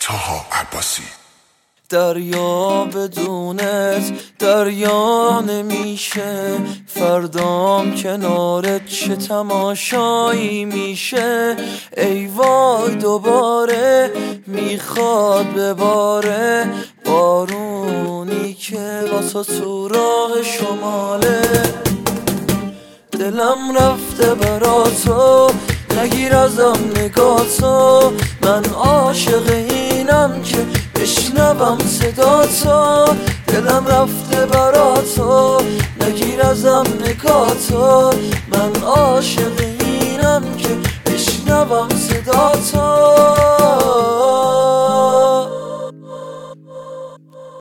طاها عباسی. دریا بدونت دریا نمیشه، فردام کنارت چه تماشایی میشه. ای وای دوباره میخواد بباره، بارونی که واسه تو راه شماله. دلم رفته برا تو، نگیر ازم نگاتو، من عاشق اینم که بشنوم صدا تو. دلم رفته برا تو، نگیر ازم نگاتو، من عاشق اینم که بشنوم صدا تو.